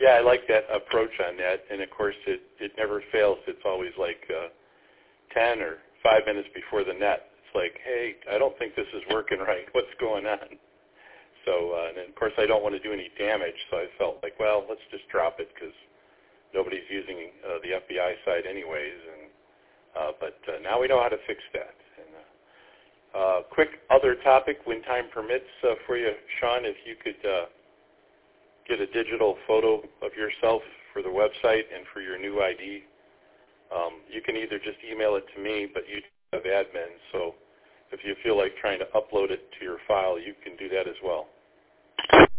Yeah, I like that approach on that, and of course it never fails. It's always like 10 or 5 minutes before the net. It's like, hey, I don't think this is working right. What's going on? So, and of course I don't want to do any damage, so I felt like, well, let's just drop it because nobody's using the FBI site anyways. And but now we know how to fix that. And quick other topic, when time permits, for you, Sean, if you could get a digital photo of yourself for the website and for your new ID. You can either just email it to me, but you have admin, so if you feel like trying to upload it to your file, you can do that as well.